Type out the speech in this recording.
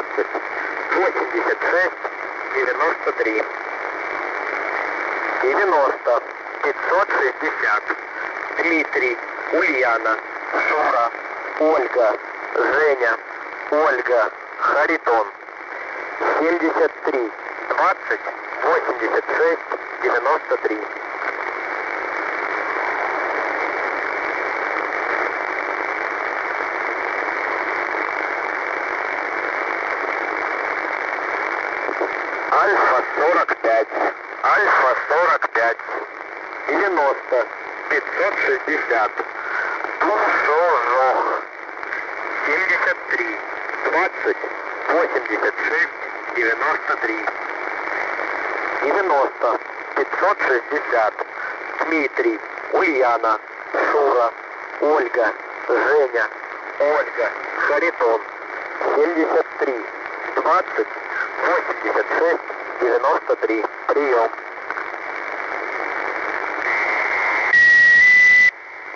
20 86 93 90 560 Дмитрий, Ульяна, Шура, Ольга, Женя, Ольга, Харитон. 73 20 86 93. Альфа 45, Альфа 45, 90 560 Тушожох. 73 20 86 93 90 560 Дмитрий, Ульяна, Шура, Ольга, Женя, Ольга, Харитон. 73 20 86 93. Прием.